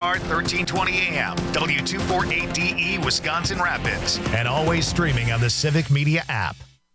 Start 1320 AM, W248DE, Wisconsin Rapids, and always streaming on the Civic Media app.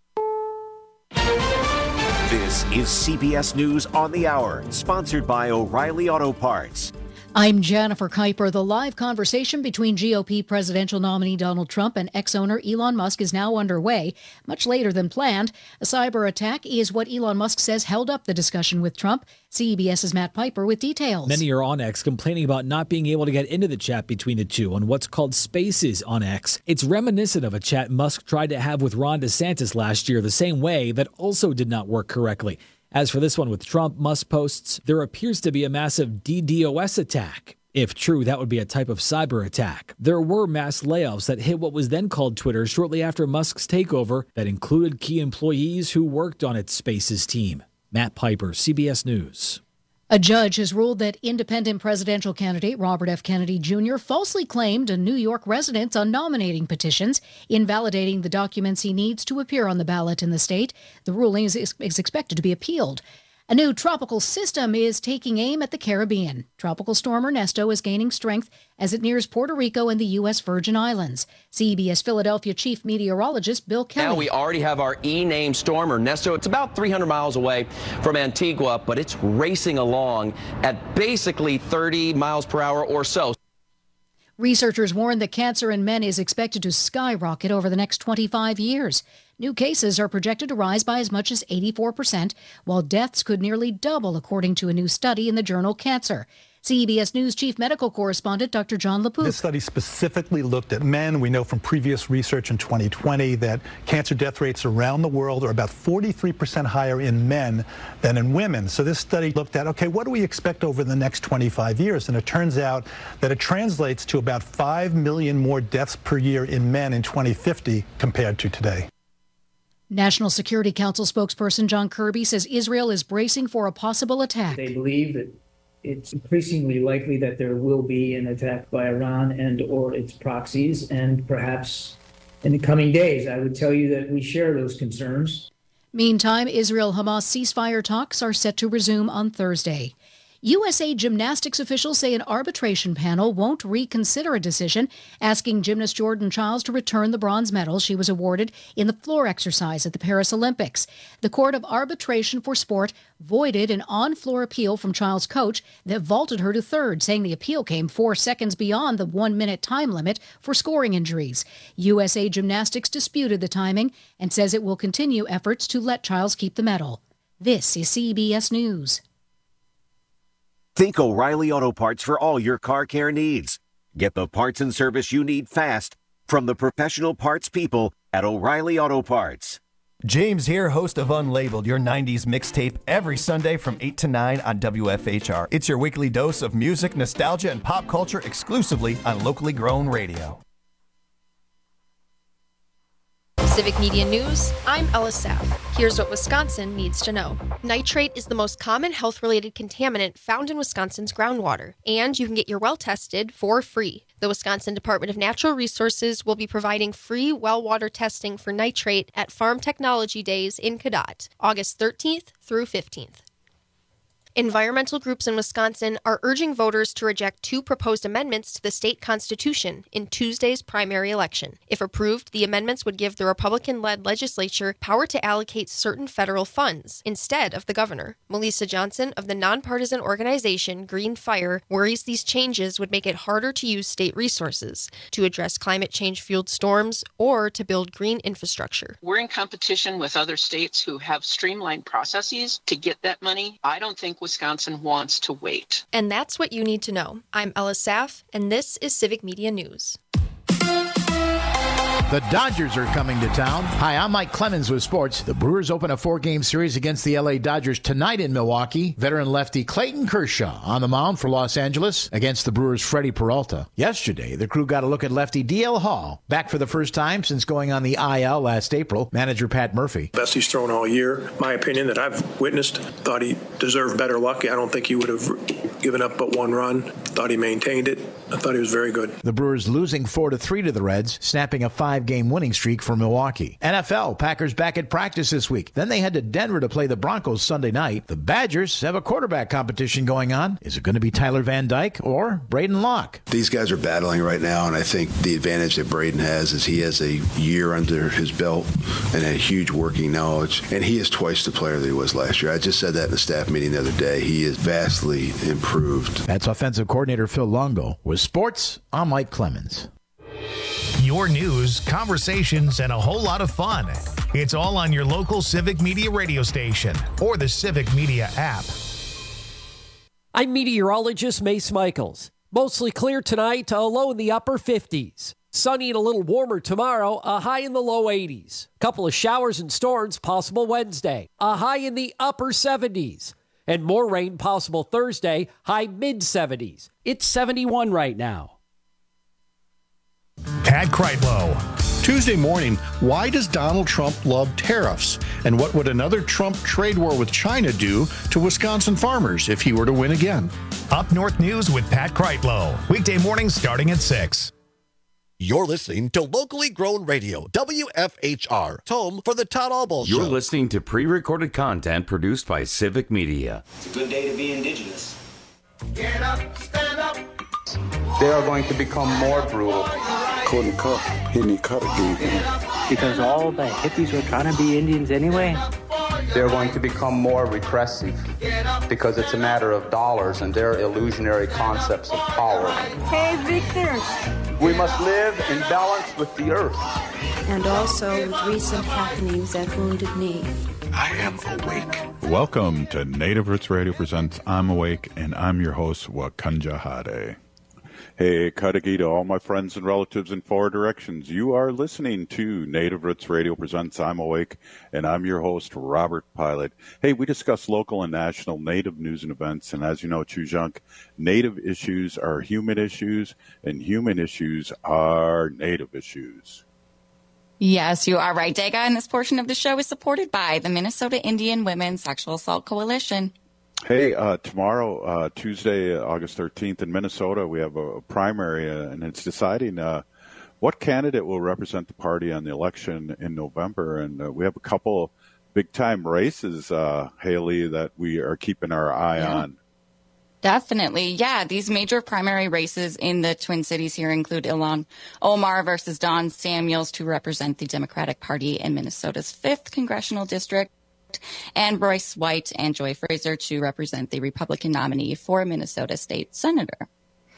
This is CBS News on the Hour, sponsored by O'Reilly Auto Parts. I'm Jennifer Kuiper. The live conversation between GOP presidential nominee Donald Trump and ex-owner Elon Musk is now underway, much later than planned. A cyber attack is what Elon Musk says held up the discussion with Trump. CBS's Matt Piper with details. Many are on X complaining about not being able to get into the chat between the two on what's called Spaces on X. It's reminiscent of a chat Musk tried to have with Ron DeSantis last year, the same way that also did not work correctly. As for this one with Trump, Musk posts, there appears to be a massive DDoS attack. If true, that would be a type of cyber attack. There were mass layoffs that hit what was then called Twitter shortly after Musk's takeover that included key employees who worked on its Spaces team. Matt Piper, CBS News. A judge has ruled that independent presidential candidate Robert F. Kennedy Jr. falsely claimed a New York residence on nominating petitions, invalidating the documents he needs to appear on the ballot in the state. The ruling is expected to be appealed. A new tropical system is taking aim at the Caribbean. Tropical storm Ernesto is gaining strength as it nears Puerto Rico and the U.S. Virgin Islands. CBS Philadelphia chief meteorologist Bill Kelly. Now we already have our E-named storm Ernesto. It's about 300 miles away from Antigua, but it's racing along at basically 30 miles per hour or so. Researchers warn that cancer in men is expected to skyrocket over the next 25 years. New cases are projected to rise by as much as 84%, while deaths could nearly double, according to a new study in the journal Cancer. CBS News chief medical correspondent Dr. John LaPook. This study specifically looked at men. We know from previous research in 2020 that cancer death rates around the world are about 43% higher in men than in women. So this study looked at, okay, what do we expect over the next 25 years? And it turns out that it translates to about 5 million more deaths per year in men in 2050 compared to today. National Security Council spokesperson John Kirby says Israel is bracing for a possible attack. They believe that it's increasingly likely that there will be an attack by Iran and or its proxies, and perhaps in the coming days. I would tell you that we share those concerns. Meantime, Israel-Hamas ceasefire talks are set to resume on Thursday. USA gymnastics officials say an arbitration panel won't reconsider a decision asking gymnast Jordan Childs to return the bronze medal she was awarded in the floor exercise at the Paris Olympics. The Court of Arbitration for Sport voided an on-floor appeal from Childs' coach that vaulted her to third, saying the appeal came 4 seconds beyond the 1-minute time limit for scoring injuries. USA Gymnastics disputed the timing and says it will continue efforts to let Childs keep the medal. This is CBS News. Think O'Reilly Auto Parts for all your car care needs. Get the parts and service you need fast from the professional parts people at O'Reilly Auto Parts. James here, host of Unlabeled, your 90s mixtape, every Sunday from 8 to 9 on WFHR. It's your weekly dose of music, nostalgia, and pop culture exclusively on locally grown radio. Civic Media News, I'm Ella Saff. Here's what Wisconsin needs to know. Nitrate is the most common health-related contaminant found in Wisconsin's groundwater, and you can get your well tested for free. The Wisconsin Department of Natural Resources will be providing free well water testing for nitrate at Farm Technology Days in Cadott, August 13th through 15th. Environmental groups in Wisconsin are urging voters to reject 2 proposed amendments to the state constitution in Tuesday's primary election. If approved, the amendments would give the Republican-led legislature power to allocate certain federal funds instead of the governor. Melissa Johnson of the nonpartisan organization Green Fire worries these changes would make it harder to use state resources to address climate change-fueled storms or to build green infrastructure. We're in competition with other states who have streamlined processes to get that money. I don't think Wisconsin wants to wait. And that's what you need to know. I'm Ella Saff, and this is Civic Media News. The Dodgers are coming to town. Hi, I'm Mike Clemens with sports. The Brewers open a 4-game series against the LA Dodgers tonight in Milwaukee. Veteran lefty Clayton Kershaw on the mound for Los Angeles against the Brewers' Freddie Peralta. Yesterday, the crew got a look at lefty DL Hall, back for the first time since going on the IL last April. Manager Pat Murphy. Best he's thrown all year. My opinion that I've witnessed, thought he deserved better luck. I don't think he would have given up but 1 run. thought he maintained it. I thought he was very good. The Brewers losing 4-3 to the Reds, snapping a 5-game winning streak for Milwaukee. NFL, Packers back at practice this week. Then they head to Denver to play the Broncos Sunday night. The Badgers have a quarterback competition going on. Is it going to be Tyler Van Dyke or Braden Locke? These guys are battling right now, and I think the advantage that Braden has is he has a year under his belt and a huge working knowledge, and he is twice the player that he was last year. I just said that in the staff meeting the other day. He is vastly improved. That's offensive coordinator Phil Longo. With sports, I'm Mike Clemens. Your news, conversations, and a whole lot of fun. It's all on your local Civic Media radio station or the Civic Media app. I'm meteorologist Mace Michaels. Mostly clear tonight, a low in the upper 50s. Sunny and a little warmer tomorrow, a high in the low 80s. Couple of showers and storms possible Wednesday, a high in the upper 70s. And more rain possible Thursday, high mid-70s. It's 71 right now. Pat Kreitlow. Tuesday morning, why does Donald Trump love tariffs? And what would another Trump trade war with China do to Wisconsin farmers if he were to win again? Up North News with Pat Kreitlow. Weekday mornings starting at 6. You're listening to locally grown radio, WFHR, home for the Todd Albaugh Show. You're listening to pre-recorded content produced by Civic Media. It's a good day to be indigenous. Get up, stand up. They are going to become more brutal. Couldn't cut, hitting cut again. Because all the hippies were trying to be Indians anyway. They're going to become more repressive because it's a matter of dollars and their illusionary concepts of power. Hey, Victor. We must live in balance with the earth. And also with recent happenings at Wounded Knee. I am awake. Welcome to Native Roots Radio presents I'm Awake, and I'm your host, Wakanja Hade. Hey, Kadagi to all my friends and relatives in four directions. You are listening to Native Roots Radio presents I'm Awake, and I'm your host, Robert Pilot. Hey, we discuss local and national Native news and events, and as you know, Chujunk, Native issues are human issues, and human issues are Native issues. Yes, you are right, Dega, and this portion of the show is supported by the Minnesota Indian Women's Sexual Assault Coalition. Hey, tomorrow, Tuesday, August 13th in Minnesota, we have a primary, and it's deciding what candidate will represent the party on the election in November. And we have a couple big-time races, Haley, that we are keeping our eye on. Definitely. Yeah, these major primary races in the Twin Cities here include Ilhan Omar versus Don Samuels to represent the Democratic Party in Minnesota's 5th Congressional District, and Royce White and Joy Fraser to represent the Republican nominee for Minnesota State Senator.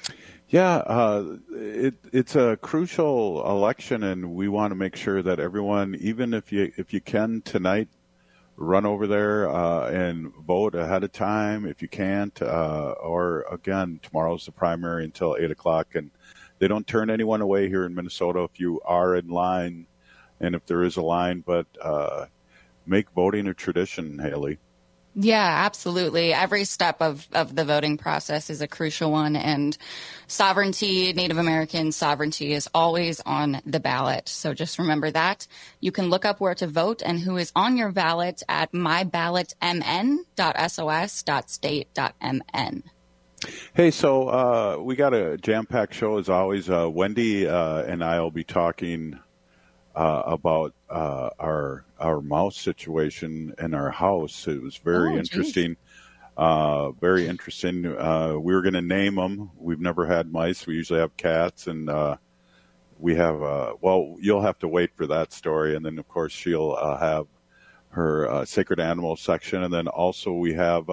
Yeah, it's a crucial election, and we want to make sure that everyone, even if you can tonight, run over there and vote ahead of time if you can't. Or again, tomorrow's the primary until 8 o'clock, and they don't turn anyone away here in Minnesota if you are in line, and if there is a line, but make voting a tradition, Haley. Yeah, absolutely. Every step of the voting process is a crucial one, and sovereignty, Native American sovereignty, is always on the ballot. So just remember that. You can look up where to vote and who is on your ballot at myballotmn.sos.state.mn. Hey, so we got a jam-packed show as always. Wendy and I will be talking about our mouse situation in our house. It was very interesting. Very interesting. We were going to name them. We've never had mice. We usually have cats, and we have. Well, you'll have to wait for that story, and then of course she'll have her sacred animal section, and then also we have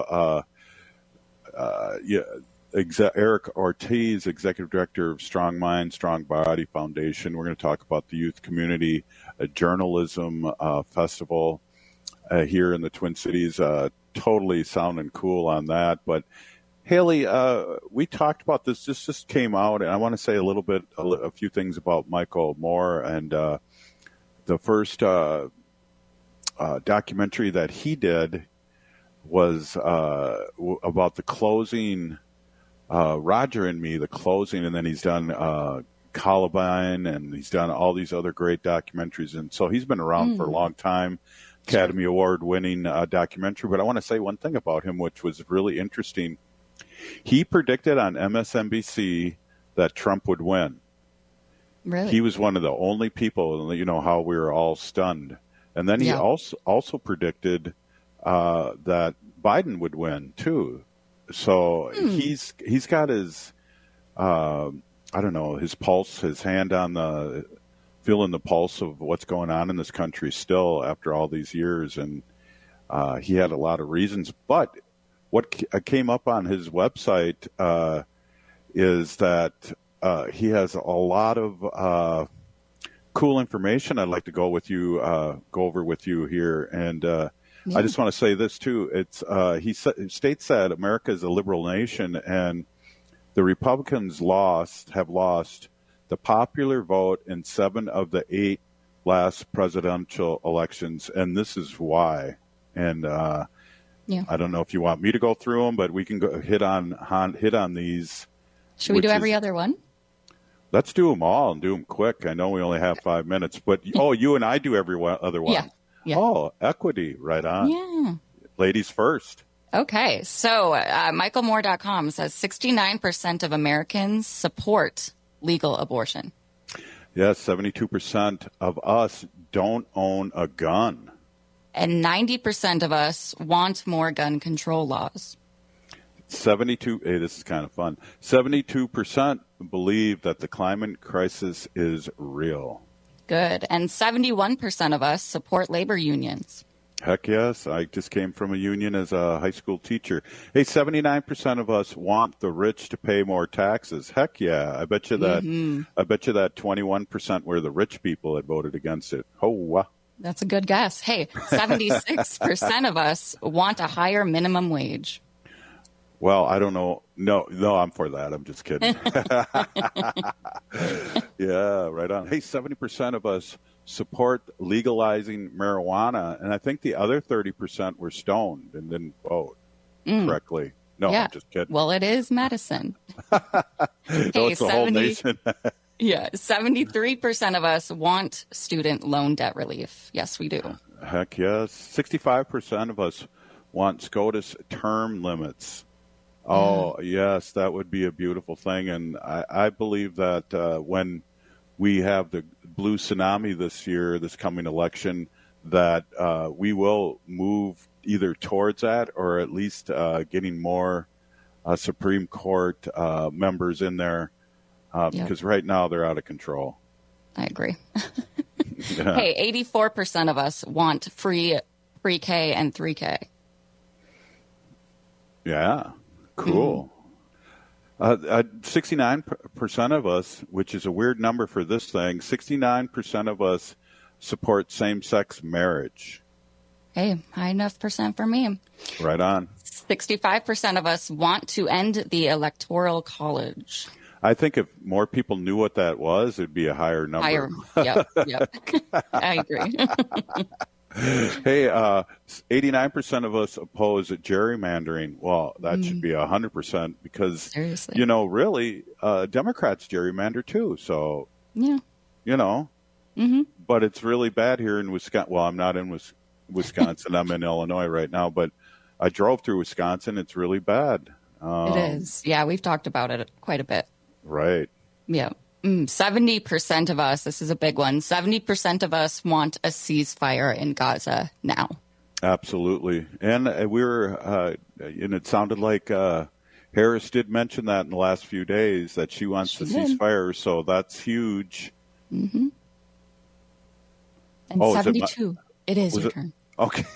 Eric Ortiz, Executive Director of Strong Mind, Strong Body Foundation. We're going to talk about the Youth Community Journalism Festival here in the Twin Cities. Totally sounding cool on that. But, Haley, we talked about this. This just came out, and I want to say a few things about Michael Moore. And the first documentary that he did was about the closing Roger and Me, the closing, and then he's done Columbine, and he's done all these other great documentaries. And so he's been around for a long time, Academy Award winning documentary. But I want to say one thing about him, which was really interesting. He predicted on MSNBC that Trump would win. Really? He was one of the only people, how we were all stunned. And then he also predicted that Biden would win too. So he's got his, his pulse, his hand on feeling the pulse of what's going on in this country still after all these years. And he had a lot of reasons. But what came up on his website is that he has a lot of cool information I'd like to go over with you here. And I just want to say this too. It's he states that America is a liberal nation, and the Republicans have lost the popular vote in 7 of the 8 last presidential elections, and this is why. And I don't know if you want me to go through them, but we can go hit on these. Should we do every other one? Let's do them all and do them quick. I know we only have 5 minutes, but you and I do every other one. Yeah. Oh, equity, right on. Yeah. Ladies first. Okay, so MichaelMoore.com says 69% of Americans support legal abortion. Yes, 72% of us don't own a gun. And 90% of us want more gun control laws. 72, hey, this is kind of fun. 72% believe that the climate crisis is real. Good. And 71% of us support labor unions. Heck yes. I just came from a union as a high school teacher. Hey, 79% of us want the rich to pay more taxes. Heck yeah. I bet you that 21% were the rich people that voted against it. Oh, wow. That's a good guess. Hey, 76% of us want a higher minimum wage. Well, I don't know. No, I'm for that. I'm just kidding. Yeah, right on. Hey, 70% of us support legalizing marijuana, and I think the other 30% were stoned and didn't vote correctly. No, I'm just kidding. Well, it is medicine. It's the whole nation. Yeah, 73% of us want student loan debt relief. Yes, we do. Heck yes. 65% of us want SCOTUS term limits. Oh, yes, that would be a beautiful thing. And I believe that when we have the blue tsunami this coming election, that we will move either towards that or at least getting more Supreme Court members in there because right now they're out of control. I agree. Hey, 84% of us want free pre-K and 3K. Yeah. Cool. 69% of us, which is a weird number for this thing, 69% of us support same-sex marriage. Hey, high enough percent for me. Right on. 65% of us want to end the Electoral College. I think if more people knew what that was, it'd be a higher number. Yep. I agree. Hey, 89% of us oppose gerrymandering. Well, that should be 100% because, seriously, really, Democrats gerrymander too. So, yeah, but it's really bad here in Wisconsin. Well, I'm not in Wisconsin. I'm in Illinois right now, but I drove through Wisconsin. It's really bad. It is. Yeah, we've talked about it quite a bit. Right. Yeah. 70% of us, this is a big one, 70% of us want a ceasefire in Gaza now. Absolutely. And and it sounded like Harris did mention that in the last few days, that she wants the ceasefire, so that's huge. Mm-hmm. And 72. It is your turn. Okay.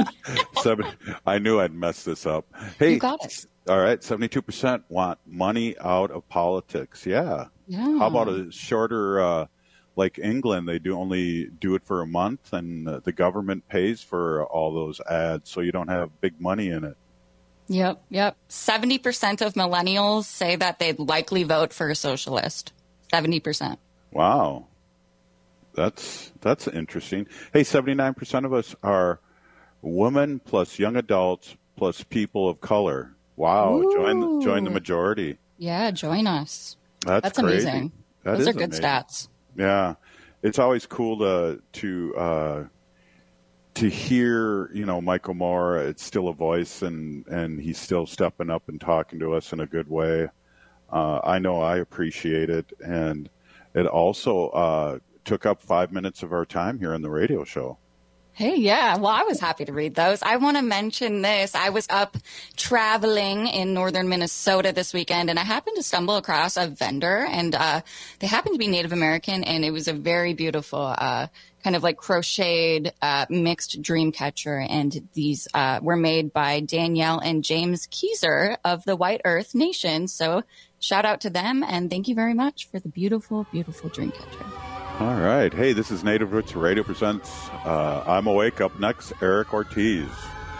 I knew I'd mess this up. Hey, you got it. All right, 72% want money out of politics. Yeah. How about a shorter, like England, they only do it for a month, and the government pays for all those ads, so you don't have big money in it. Yep. 70% of millennials say that they'd likely vote for a socialist. 70%. Wow. That's interesting. Hey, 79% of us are women plus young adults plus people of color. Wow. Ooh. Join the majority. Yeah, join us. That's crazy. Amazing. Those are good stats. Yeah. It's always cool to to hear, Michael Moore, it's still a voice, and he's still stepping up and talking to us in a good way. I know I appreciate it, and it also took up 5 minutes of our time here on the radio show. Hey, yeah. Well, I was happy to read those. I want to mention this. I was up traveling in northern Minnesota this weekend, and I happened to stumble across a vendor, and they happened to be Native American, and it was a very beautiful kind of like crocheted mixed dream catcher. And these were made by Danielle and James Keyser of the White Earth Nation. So shout out to them, and thank you very much for the beautiful, beautiful dream catcher. All right. Hey, this is Native Roots Radio presents I'm Awake. Up next, Eric Ortiz.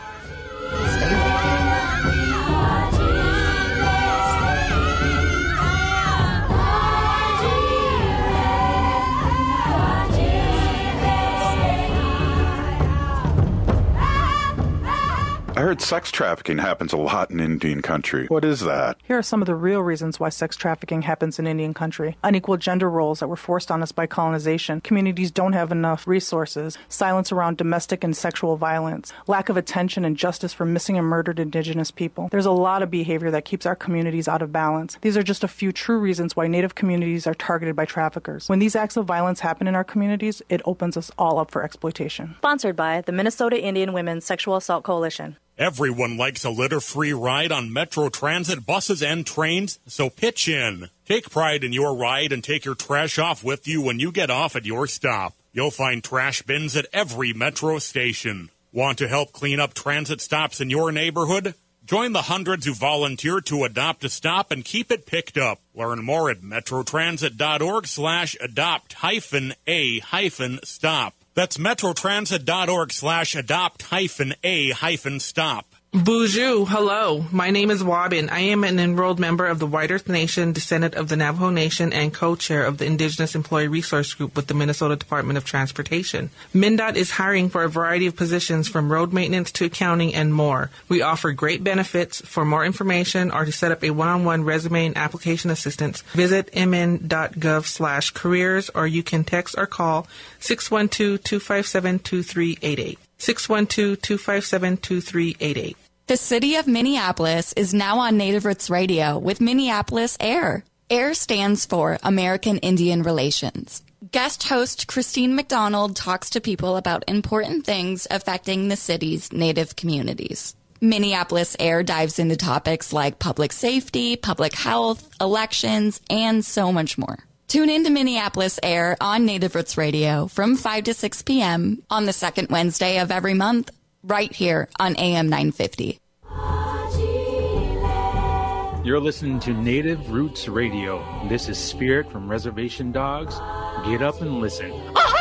I heard sex trafficking happens a lot in Indian country. What is that? Here are some of the real reasons why sex trafficking happens in Indian country. Unequal gender roles that were forced on us by colonization. Communities don't have enough resources. Silence around domestic and sexual violence. Lack of attention and justice for missing and murdered Indigenous people. There's a lot of behavior that keeps our communities out of balance. These are just a few true reasons why Native communities are targeted by traffickers. When these acts of violence happen in our communities, it opens us all up for exploitation. Sponsored by the Minnesota Indian Women's Sexual Assault Coalition. Everyone likes a litter-free ride on Metro Transit buses and trains, so pitch in. Take pride in your ride and take your trash off with you when you get off at your stop. You'll find trash bins at every Metro station. Want to help clean up transit stops in your neighborhood? Join the hundreds who volunteer to adopt a stop and keep it picked up. Learn more at metrotransit.org/adopt-a-stop. That's metrotransit.org/adopt-a-stop. Bonjour, hello. My name is Wabin. I am an enrolled member of the White Earth Nation, descendant of the Navajo Nation, and co-chair of the Indigenous Employee Resource Group with the Minnesota Department of Transportation. MnDOT is hiring for a variety of positions from road maintenance to accounting and more. We offer great benefits. For more information or to set up a one-on-one resume and application assistance, visit mn.gov/careers, or you can text or call 612-257-2388. 612-257-2388. The city of Minneapolis is now on Native Roots Radio with Minneapolis AIR. AIR stands for American Indian Relations. Guest host Christine McDonald talks to people about important things affecting the city's Native communities. Minneapolis AIR dives into topics like public safety, public health, elections, and so much more. Tune in to Minneapolis AIR on Native Roots Radio from 5 to 6 p.m. on the second Wednesday of every month, right here on AM 950. You're listening to Native Roots Radio. This is Spirit from Reservation Dogs. Get up and listen.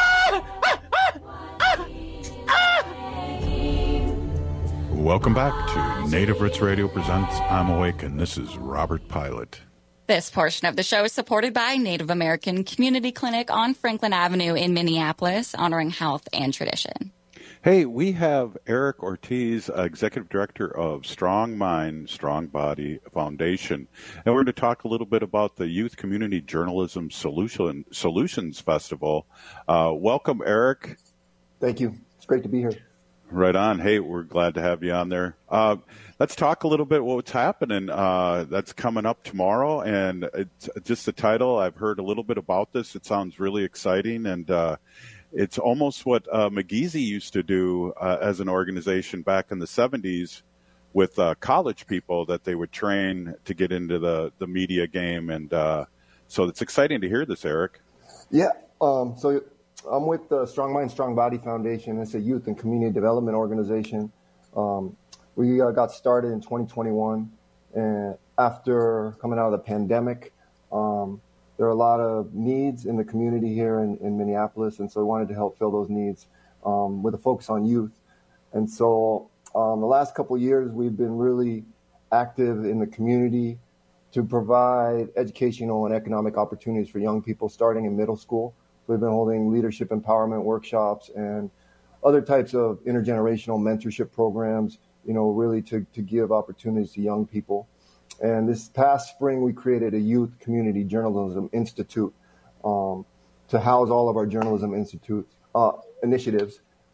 Welcome back to Native Roots Radio presents I'm Awake, and this is Robert Pilot. This portion of the show is supported by Native American Community Clinic on Franklin Avenue in Minneapolis, honoring health and tradition. Hey, we have Eric Ortiz, Executive Director of Strong Mind, Strong Body Foundation. And we're going to talk a little bit about the Youth Community Journalism Solutions Festival. Welcome, Eric. Thank you. It's great to be here. Right on. Hey, we're glad to have you on there. Let's talk a little bit what's happening. That's coming up tomorrow, and it's just the title. I've heard a little bit about this. It sounds really exciting, and it's almost what McGeezy used to do as an organization back in the 70s with college people that they would train to get into the media game. And so it's exciting to hear this, Eric. Yeah. So I'm with the Strong Mind, Strong Body Foundation. It's a youth and community development organization. We got started in 2021, and after coming out of the pandemic, there are a lot of needs in the community here in Minneapolis, and so we wanted to help fill those needs with a focus on youth. And so the last couple of years, we've been really active in the community to provide educational and economic opportunities for young people starting in middle school. We've been holding leadership empowerment workshops and other types of intergenerational mentorship programs, really to give opportunities to young people. And this past spring, we created a Youth Community Journalism Institute to house all of our journalism institute initiatives.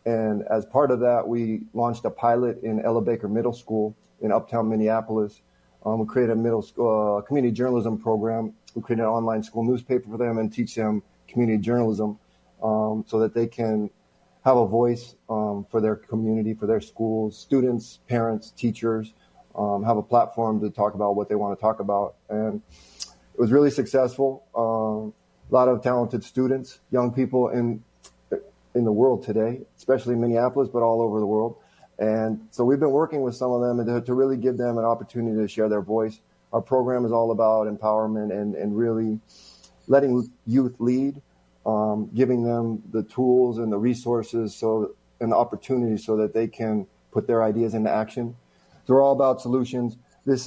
And as part of that, we launched a pilot in Ella Baker Middle School in Uptown Minneapolis. We created a middle school community journalism program. We created an online school newspaper for them and teach them community journalism so that they can have a voice for their community, for their schools, students, parents, teachers, have a platform to talk about what they want to talk about. And it was really successful. A lot of talented students, young people in the world today, especially in Minneapolis, but all over the world. And so we've been working with some of them to really give them an opportunity to share their voice. Our program is all about empowerment and really letting youth lead, giving them the tools and the resources and the opportunities so that they can put their ideas into action. So we're all about solutions. This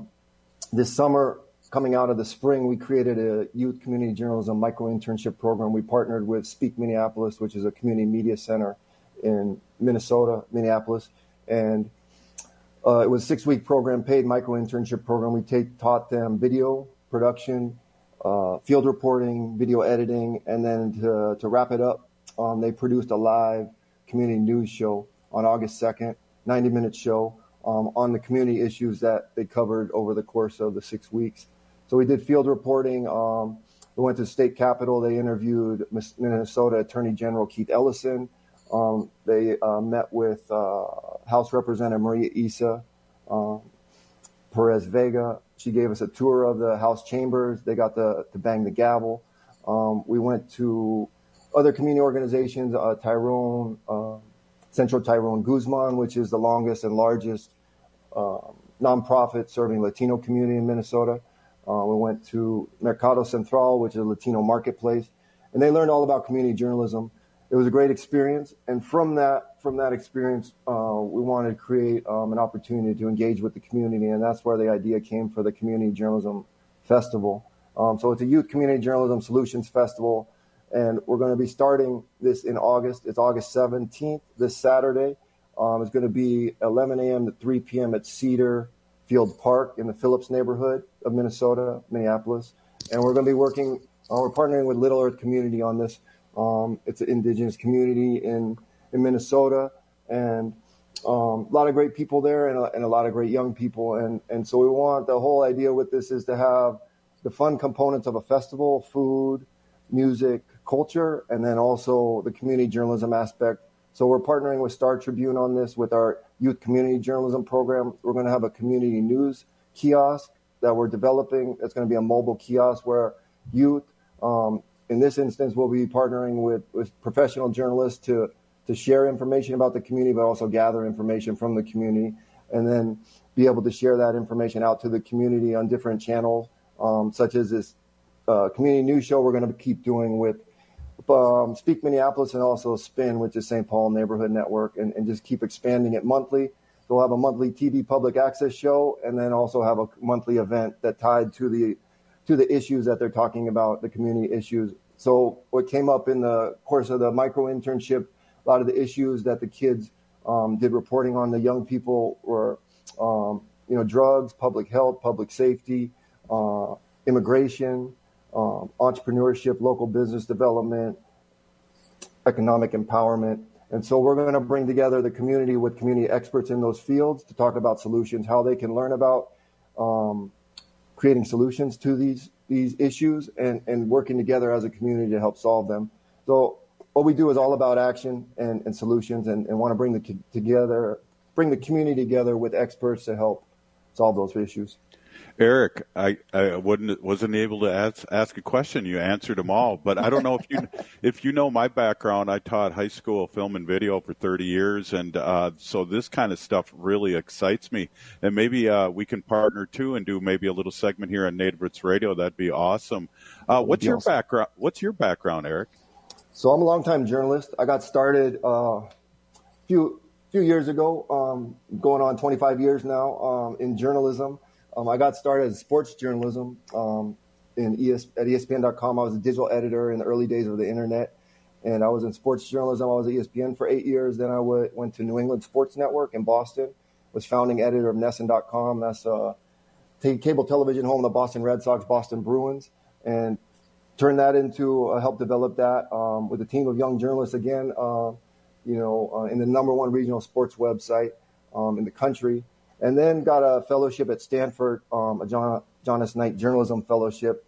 summer, coming out of the spring, we created a youth community journalism micro-internship program. We partnered with Speak Minneapolis, which is a community media center in Minnesota, Minneapolis. And it was a 6-week program, paid micro-internship program. We taught them video production, field reporting, video editing, and then to wrap it up, they produced a live community news show on August 2nd, 90-minute show on the community issues that they covered over the course of the 6 weeks. So we did field reporting. We went to the state capitol. They interviewed Minnesota Attorney General Keith Ellison. They met with House Representative Maria Issa Perez Vega. She gave us a tour of the House chambers. They got to bang the gavel. We went to other community organizations, Central Tyrone Guzman, which is the longest and largest nonprofit serving Latino community in Minnesota. We went to Mercado Central, which is a Latino marketplace, and they learned all about community journalism. It was a great experience, and from that experience, we wanted to create an opportunity to engage with the community, and that's where the idea came for the Community Journalism Festival. So it's a Youth Community Journalism Solutions Festival, and we're going to be starting this in August. It's August 17th, this Saturday. It's going to be 11 a.m. to 3 p.m. at Cedar Field Park in the Phillips neighborhood of Minnesota, Minneapolis. And we're going to be working, we're partnering with Little Earth Community on this. It's an indigenous community in Minnesota, and a lot of great people there and a lot of great young people. And so we want, the whole idea with this is to have the fun components of a festival, food, music, culture, and then also the community journalism aspect. So we're partnering with Star Tribune on this with our youth community journalism program. We're going to have a community news kiosk that we're developing. It's going to be a mobile kiosk where youth, in this instance, we'll be partnering with professional journalists to share information about the community, but also gather information from the community and then be able to share that information out to the community on different channels, such as this community news show we're going to keep doing with Speak Minneapolis and also Spin, which is St. Paul Neighborhood Network, and just keep expanding it monthly. We'll have a monthly TV public access show and then also have a monthly event that tied to the issues that they're talking about, the community issues. So what came up in the course of the micro internship, a lot of the issues that the kids did reporting on, the young people were, drugs, public health, public safety, immigration, entrepreneurship, local business development, economic empowerment. And so we're going to bring together the community with community experts in those fields to talk about solutions, how they can learn about creating solutions to these issues and working together as a community to help solve them. So what we do is all about action and solutions and want to bring the community together with experts to help solve those issues. Eric, I wasn't able to ask a question. You answered them all, but I don't know if you know my background. I taught high school film and video for 30 years, and so this kind of stuff really excites me. And maybe we can partner too and do maybe a little segment here on Native Roots Radio. That'd be awesome. What's your background? What's your background, Eric? So I'm a longtime journalist. I got started a few years ago, going on 25 years now in journalism. I got started as sports journalism at ESPN.com. I was a digital editor in the early days of the internet, and I was in sports journalism. I was at ESPN for 8 years. Then I went to New England Sports Network in Boston, was founding editor of NESN.com. That's cable television home of the Boston Red Sox, Boston Bruins, and turned that into help develop that with a team of young journalists again. in the #1 regional sports website in the country. And then got a fellowship at Stanford, a John S. Knight Journalism Fellowship,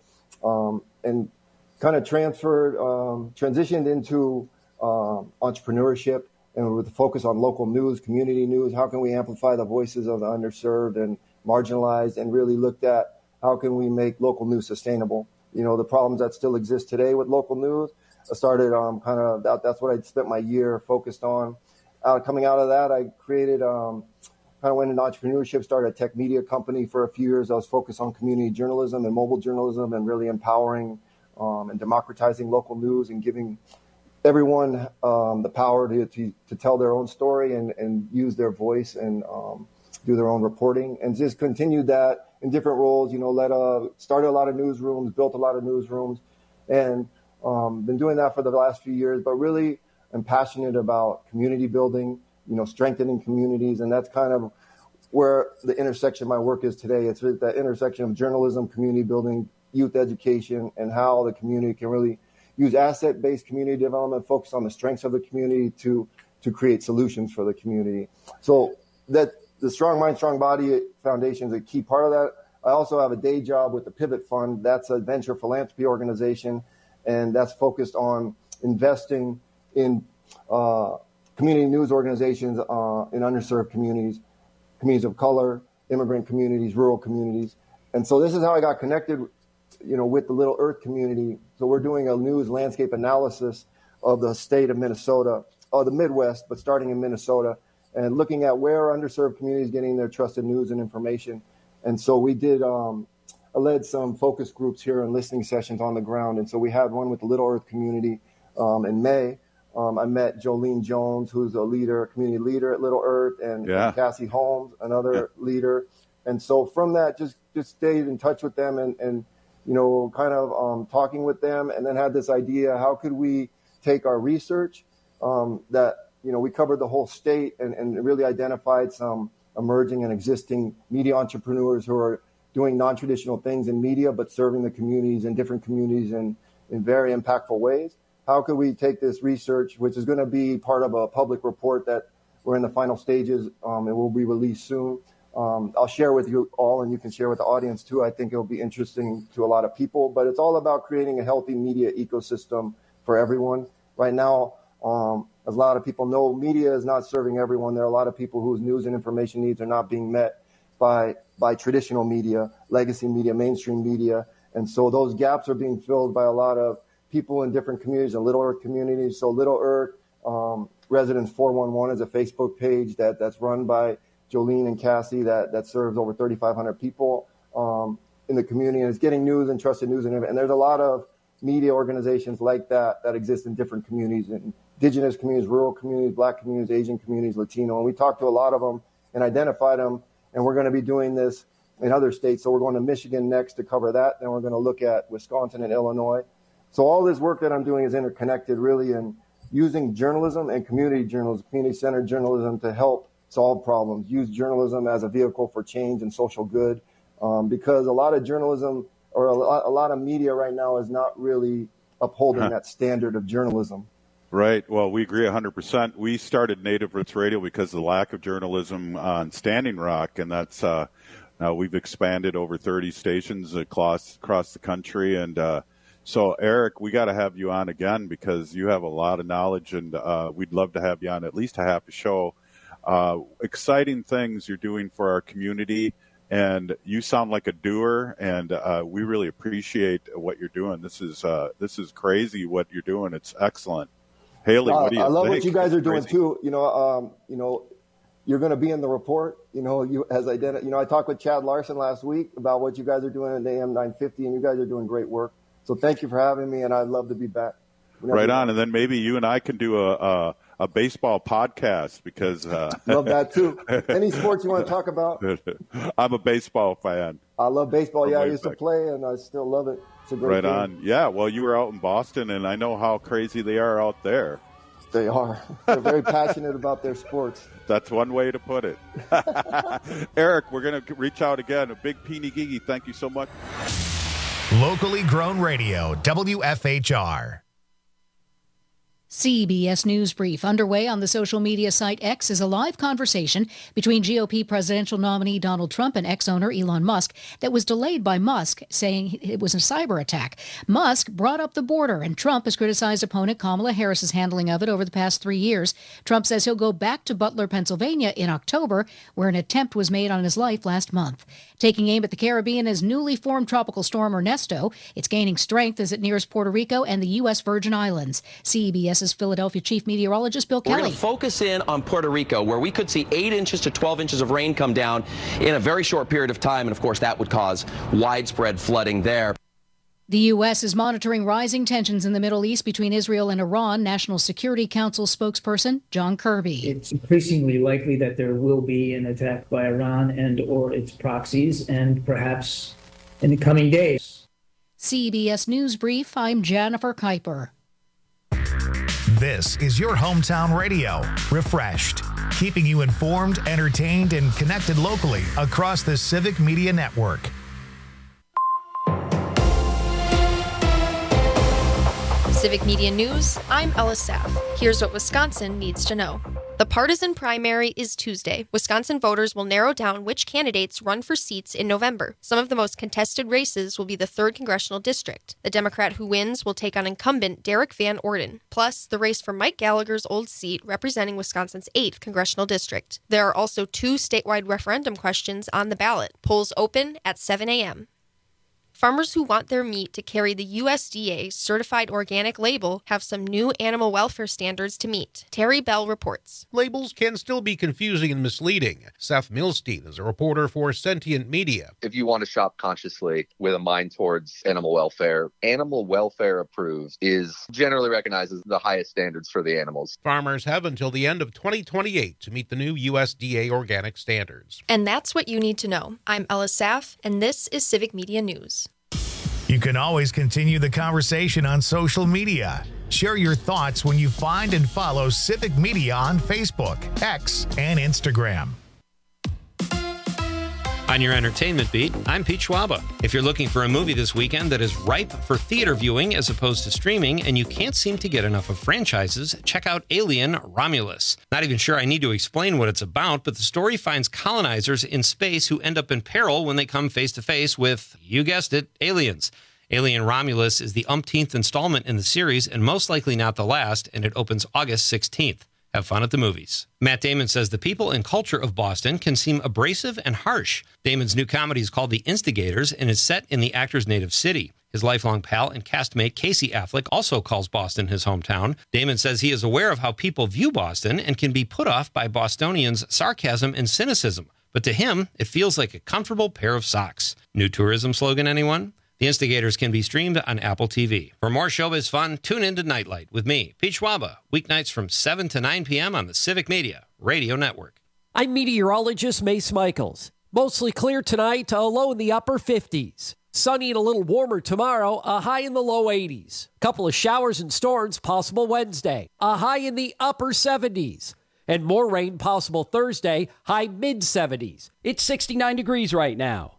and kind of transitioned into entrepreneurship, and with a focus on local news, community news. How can we amplify the voices of the underserved and marginalized, and really looked at how can we make local news sustainable? The problems that still exist today with local news. I started that's what I spent my year focused on. Coming out of that, I created kind of went into entrepreneurship, started a tech media company for a few years. I was focused on community journalism and mobile journalism, and really empowering and democratizing local news and giving everyone the power to tell their own story and use their voice and do their own reporting, and just continued that in different roles. Started a lot of newsrooms, built a lot of newsrooms, and been doing that for the last few years. But really, I'm passionate about community building, strengthening communities, and that's kind of where the intersection of my work is today. It's that intersection of journalism, community building, youth education, and how the community can really use asset-based community development, focus on the strengths of the community to create solutions for the community. So that the Strong Mind, Strong Body Foundation is a key part of that. I also have a day job with the Pivot Fund. That's a venture philanthropy organization, and that's focused on investing in community news organizations in underserved communities, communities of color, immigrant communities, rural communities. And so this is how I got connected, with the Little Earth community. So we're doing a news landscape analysis of the state of Minnesota, or the Midwest, but starting in Minnesota, and looking at where underserved communities getting their trusted news and information. And so we did, I led some focus groups here and listening sessions on the ground. And so we had one with the Little Earth community in May. I met Jolene Jones, who's a community leader at Little Earth, and Cassie Holmes, another leader. And so from that, just stayed in touch with them and talking with them, and then had this idea, how could we take our research that, we covered the whole state and really identified some emerging and existing media entrepreneurs who are doing non-traditional things in media, but serving the communities and different communities in very impactful ways. How could we take this research, which is going to be part of a public report that we're in the final stages, and will be released soon. I'll share with you all, and you can share with the audience too. I think it'll be interesting to a lot of people, but it's all about creating a healthy media ecosystem for everyone. Right now, as a lot of people know, media is not serving everyone. There are a lot of people whose news and information needs are not being met by traditional media, legacy media, mainstream media. And so those gaps are being filled by a lot of people in different communities, and Little Earth communities. So Little Earth Residents 411 is a Facebook page that's run by Jolene and Cassie that serves over 3,500 people in the community, and it's getting news and trusted news. And there's a lot of media organizations like that exist in different communities, indigenous communities, rural communities, Black communities, Asian communities, Latino. And we talked to a lot of them and identified them, and we're going to be doing this in other states. So we're going to Michigan next to cover that. Then we're going to look at Wisconsin and Illinois. So all this work that I'm doing is interconnected, really, and using journalism and community journalism, community-centered journalism to help solve problems, use journalism as a vehicle for change and social good, because a lot of journalism or a lot of media right now is not really upholding that standard of journalism. Right. Well, we agree 100%. We started Native Roots Radio because of the lack of journalism on Standing Rock, and that's now we've expanded over 30 stations across the country. And so, Eric, we got to have you on again because you have a lot of knowledge, and we'd love to have you on at least a half a show. Exciting things you're doing for our community, and you sound like a doer, and we really appreciate what you're doing. This is crazy what you're doing. It's excellent. Haley, what do you think? I love what you guys are doing too. You're going to be in the report. I talked with Chad Larson last week about what you guys are doing at AM 950, and you guys are doing great work. So thank you for having me, and I'd love to be back. Right on, and then maybe you and I can do a baseball podcast because love that too. Any sports you want to talk about? I'm a baseball fan. I love baseball. Yeah, I used to play, and I still love it. It's a great game. On. Yeah, well, you were out in Boston, and I know how crazy they are out there. They are. They're very passionate about their sports. That's one way to put it. Eric, we're going to reach out again. A big Peeny Gigi, thank you so much. Locally grown radio, WFHR. CBS News Brief underway on the social media site X is a live conversation between GOP presidential nominee Donald Trump and ex-owner Elon Musk that was delayed by Musk saying it was a cyber attack. Musk brought up the border, and Trump has criticized opponent Kamala Harris's handling of it over the past 3 years. Trump says he'll go back to Butler, Pennsylvania in October, where an attempt was made on his life last month. Taking aim at the Caribbean is newly formed tropical storm Ernesto. It's gaining strength as it nears Puerto Rico and the U.S. Virgin Islands. CBS's Philadelphia chief meteorologist Bill Kelly. We're going to focus in on Puerto Rico, where we could see 8 inches to 12 inches of rain come down in a very short period of time. And of course, that would cause widespread flooding there. The U.S. is monitoring rising tensions in the Middle East between Israel and Iran. National Security Council spokesperson John Kirby. It's increasingly likely that there will be an attack by Iran and or its proxies, and perhaps in the coming days. CBS News Brief, I'm Jennifer Kuiper. This is your hometown radio, Refreshed, keeping you informed, entertained, and connected locally across the Civic Media Network. Civic Media News, I'm Ella Saff. Here's what Wisconsin needs to know. The partisan primary is Tuesday. Wisconsin voters will narrow down which candidates run for seats in November. Some of the most contested races will be the 3rd Congressional District. The Democrat who wins will take on incumbent Derek Van Orden, plus the race for Mike Gallagher's old seat representing Wisconsin's 8th Congressional District. There are also 2 statewide referendum questions on the ballot. Polls open at 7 a.m. Farmers who want their meat to carry the USDA certified organic label have some new animal welfare standards to meet. Terry Bell reports. Labels can still be confusing and misleading. Seth Milstein is a reporter for Sentient Media. If you want to shop consciously with a mind towards animal welfare approved is generally recognized as the highest standards for the animals. Farmers have until the end of 2028 to meet the new USDA organic standards. And that's what you need to know. I'm Ella Saff, and this is Civic Media News. You can always continue the conversation on social media. Share your thoughts when you find and follow Civic Media on Facebook, X, and Instagram. On your entertainment beat, I'm Pete Schwaba. If you're looking for a movie this weekend that is ripe for theater viewing as opposed to streaming, and you can't seem to get enough of franchises, check out Alien: Romulus. Not even sure I need to explain what it's about, but the story finds colonizers in space who end up in peril when they come face to face with, you guessed it, aliens. Alien: Romulus is the umpteenth installment in the series and most likely not the last, and it opens August 16th. Have fun at the movies. Matt Damon says the people and culture of Boston can seem abrasive and harsh. Damon's new comedy is called The Instigators and is set in the actor's native city. His lifelong pal and castmate Casey Affleck also calls Boston his hometown. Damon says he is aware of how people view Boston and can be put off by Bostonians' sarcasm and cynicism. But to him, it feels like a comfortable pair of socks. New tourism slogan, anyone? The Instigators can be streamed on Apple TV. For more showbiz fun, tune in to Nightlight with me, Pete Schwaba, weeknights from 7 to 9 p.m. on the Civic Media Radio Network. I'm meteorologist Mace Michaels. Mostly clear tonight, a low in the upper 50s. Sunny and a little warmer tomorrow, a high in the low 80s. Couple of showers and storms possible Wednesday, a high in the upper 70s. And more rain possible Thursday, high mid-70s. It's 69 degrees right now.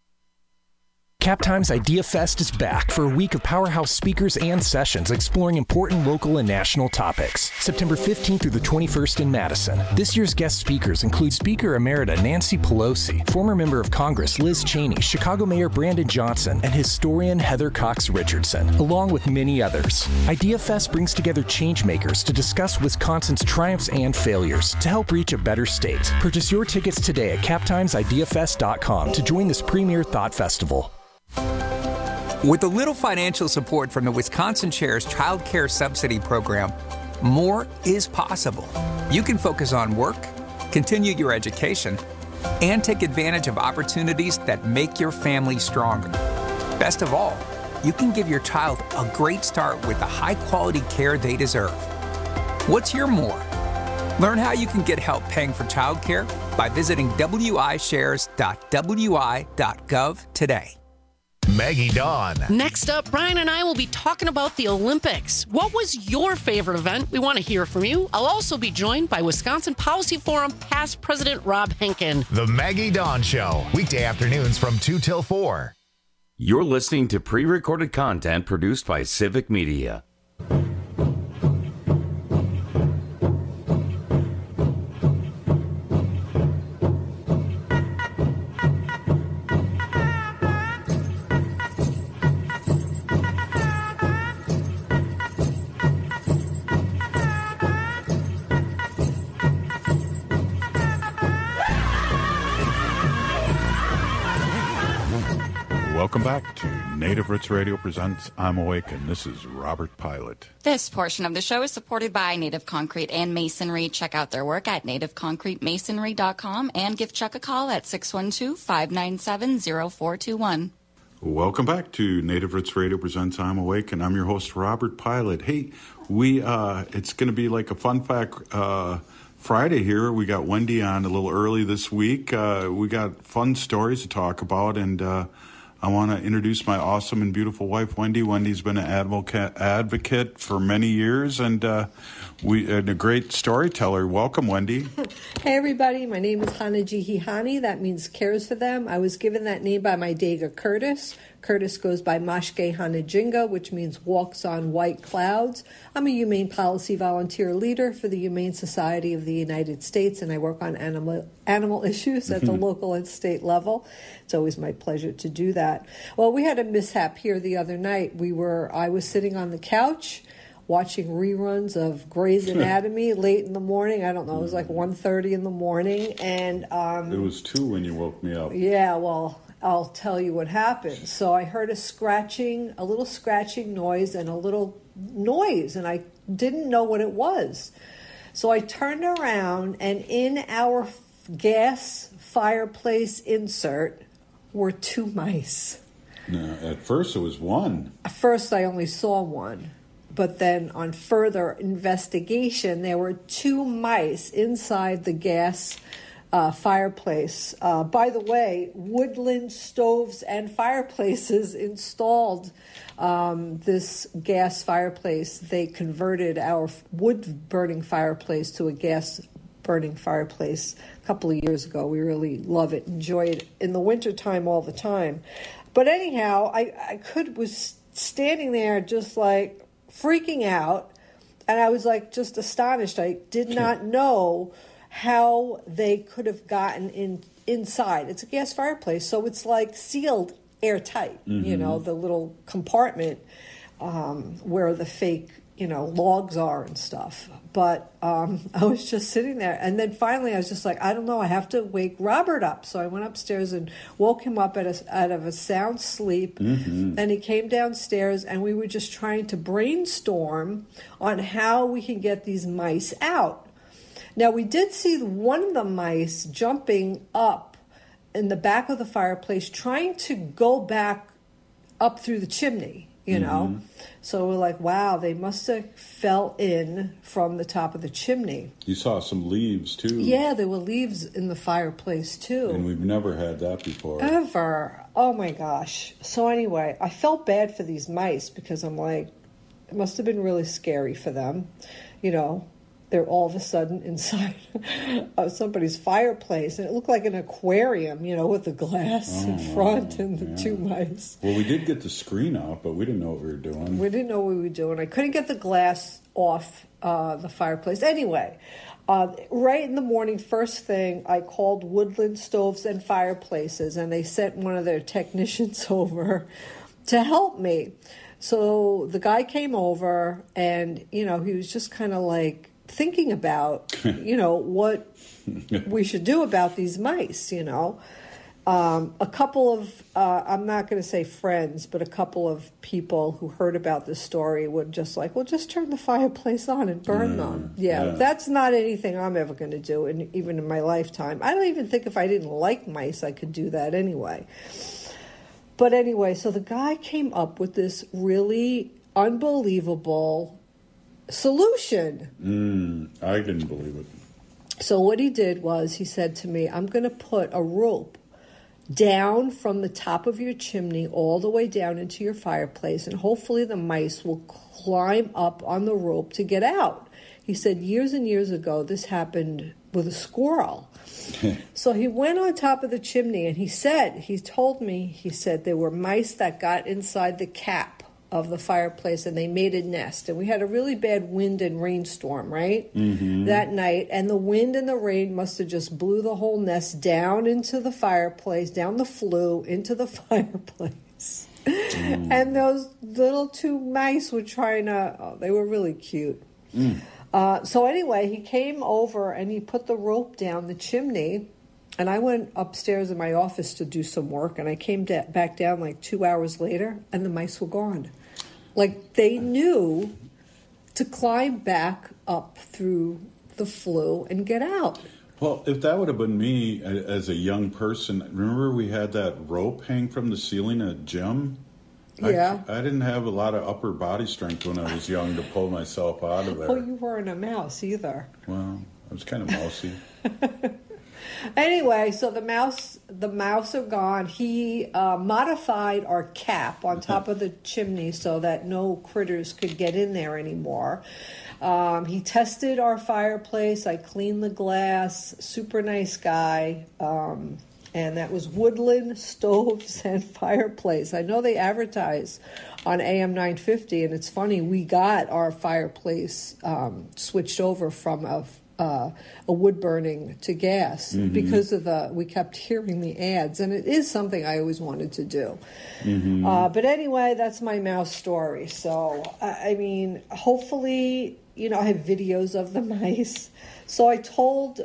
CapTime's Idea Fest is back for a week of powerhouse speakers and sessions exploring important local and national topics. September 15th through the 21st in Madison. This year's guest speakers include Speaker Emerita Nancy Pelosi, former member of Congress Liz Cheney, Chicago Mayor Brandon Johnson, and historian Heather Cox Richardson, along with many others. Idea Fest brings together changemakers to discuss Wisconsin's triumphs and failures to help reach a better state. Purchase your tickets today at CapTimesIdeaFest.com to join this premier thought festival. With a little financial support from the Wisconsin Shares Child Care Subsidy Program, more is possible. You can focus on work, continue your education, and take advantage of opportunities that make your family stronger. Best of all, you can give your child a great start with the high-quality care they deserve. What's your more? Learn how you can get help paying for childcare by visiting wishares.wi.gov today. Maggie Dawn. Next up, Brian and I will be talking about the Olympics. What was your favorite event? We want to hear from you. I'll also be joined by Wisconsin Policy Forum past President Rob Henkin. The Maggie Dawn Show, weekday afternoons from 2 till 4. You're listening to pre-recorded content produced by Civic Media. Welcome back to Native Roots Radio presents I'm Awake, and this is Robert Pilot. This portion of the show is supported by Native Concrete and Masonry. Check out their work at nativeconcretemasonry.com and give Chuck a call at 612-597-0421. Welcome back to Native Roots Radio presents I'm Awake, and I'm your host, Robert Pilot. Hey, it's going to be like a fun fact Friday here. We got Wendy on a little early this week. We got fun stories to talk about, and I want to introduce my awesome and beautiful wife, Wendy. Wendy's been an advocate for many years, and a great storyteller. Welcome, Wendy. Hey, everybody. My name is Hanajihihani. That means cares for them. I was given that name by my Dega Curtis. Curtis goes by Mashke Hanajinga, which means walks on white clouds. I'm a humane policy volunteer leader for the Humane Society of the United States, and I work on animal issues at the local and state level. It's always my pleasure to do that. Well, we had a mishap here the other night. I was sitting on the couch watching reruns of Grey's Anatomy late in the morning. I don't know, it was like 1:30 in the morning. And it was 2 when you woke me up. Yeah, well, I'll tell you what happened. So I heard a little scratching noise and a little noise, and I didn't know what it was. So I turned around, and in our gas fireplace insert were 2 mice. No, at first it was 1. At first I only saw 1. But then on further investigation, there were 2 mice inside the gas fireplace. By the way, Woodland Stoves and Fireplaces installed this gas fireplace. They converted our wood-burning fireplace to a gas-burning fireplace a couple of years ago. We really love it, enjoy it in the wintertime all the time. But anyhow, I was standing there just like freaking out, and I was like just astonished. I did not know how they could have gotten inside. It's a gas fireplace, so it's like sealed airtight, the little compartment where the fake, logs are and stuff. But I was just sitting there, and then finally I was just like, I don't know, I have to wake Robert up. So I went upstairs and woke him up out of a sound sleep, and he came downstairs, and we were just trying to brainstorm on how we can get these mice out. Now, we did see one of the mice jumping up in the back of the fireplace, trying to go back up through the chimney, So we're like, wow, they must have fell in from the top of the chimney. You saw some leaves, too. Yeah, there were leaves in the fireplace, too. And we've never had that before. Ever. Oh, my gosh. So anyway, I felt bad for these mice because I'm like, it must have been really scary for them, They're all of a sudden inside of somebody's fireplace. And it looked like an aquarium, with the glass in front and the 2 mice. Well, we did get the screen out, but we didn't know what we were doing. We didn't know what we were doing. I couldn't get the glass off the fireplace. Anyway, right in the morning, first thing, I called Woodland Stoves and Fireplaces, and they sent one of their technicians over to help me. So the guy came over, and, he was just kind of like thinking about, what we should do about these mice, A couple of, I'm not going to say friends, but a couple of people who heard about this story would just like, well, just turn the fireplace on and burn them. Yeah, that's not anything I'm ever going to do, even in my lifetime. I don't even think if I didn't like mice, I could do that anyway. But anyway, so the guy came up with this really unbelievable solution. I didn't believe it. So what he did was he said to me, I'm going to put a rope down from the top of your chimney all the way down into your fireplace, and hopefully the mice will climb up on the rope to get out. He said years and years ago this happened with a squirrel. So he went on top of the chimney, and he told me there were mice that got inside the cap of the fireplace, and they made a nest. And we had a really bad wind and rainstorm, right? That night. And the wind and the rain must have just blew the whole nest down into the fireplace, down the flue into the fireplace. And those little 2 mice were they were really cute. So anyway, he came over and he put the rope down the chimney, And I went upstairs in my office to do some work, and I came back down like 2 hours later, and the mice were gone. Like, they knew to climb back up through the flue and get out. Well, if that would have been me as a young person, remember we had that rope hang from the ceiling at gym? Yeah. I didn't have a lot of upper body strength when I was young to pull myself out of there. Well, you weren't a mouse either. Well, I was kind of mousy. Anyway, so the mouse are gone. He modified our cap on top of the chimney so that no critters could get in there anymore. He tested our fireplace. I cleaned the glass. Super nice guy. And that was Woodland Stoves and Fireplace. I know they advertise on AM 950, and it's funny, we got our fireplace switched over from a wood burning to gas because of we kept hearing the ads, and it is something I always wanted to do. But anyway, that's my mouse story. So, I mean, hopefully, I have videos of the mice. So I told...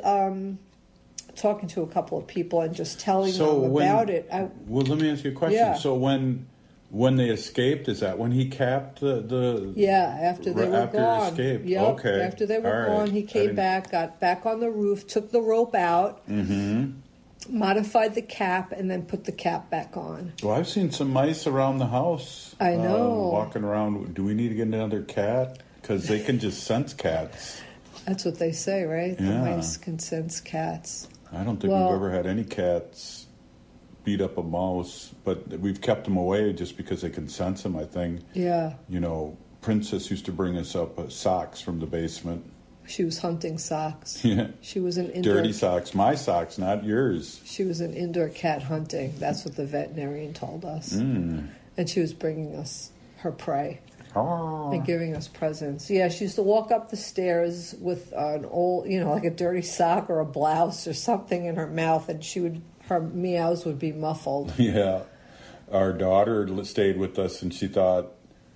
talking to a couple of people and just telling them about it. Well, let me ask you a question. Yeah. So when they escaped, is that when he capped the yeah, after they were gone. After escaped. Yep. Okay. After they were gone, he came back, got back on the roof, took the rope out, modified the cap, and then put the cap back on. Well, I've seen some mice around the house. I know. Walking around. Do we need to get another cat? Because they can just sense cats. That's what they say, right? Yeah. The mice can sense cats. I don't think we've ever had any cats beat up a mouse, but we've kept them away just because they can sense them, I think. Yeah. Princess used to bring us up socks from the basement. She was hunting socks. Yeah. She was an indoor... Dirty socks. My socks, not yours. She was an indoor cat hunting. That's what the veterinarian told us. And she was bringing us her prey. And giving us presents. Yeah, she used to walk up the stairs with an old, like a dirty sock or a blouse or something in her mouth, and her meows would be muffled. Yeah. Our daughter stayed with us, and she thought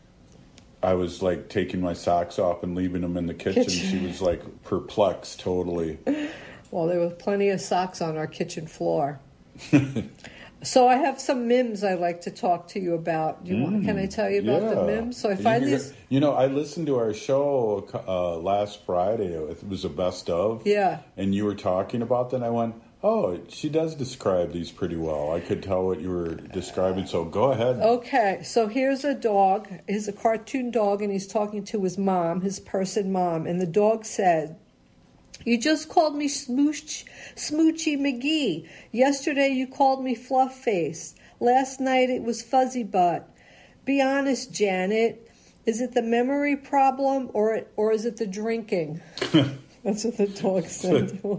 I was, like, taking my socks off and leaving them in the kitchen. She was, like, perplexed totally. Well, there were plenty of socks on our kitchen floor. So I have some memes I'd like to talk to you about. Can I tell you about the memes? So I find these... I listened to our show last Friday. It was a best of. Yeah. And you were talking about that, and I went, oh, she does describe these pretty well. I could tell what you were describing, so go ahead. Okay, so here's a dog. He's a cartoon dog, and he's talking to his mom, his person mom, and the dog said... You just called me Smoochy McGee. Yesterday you called me Fluff Face. Last night it was Fuzzy Butt. Be honest, Janet. Is it the memory problem or is it the drinking? That's what the dog said to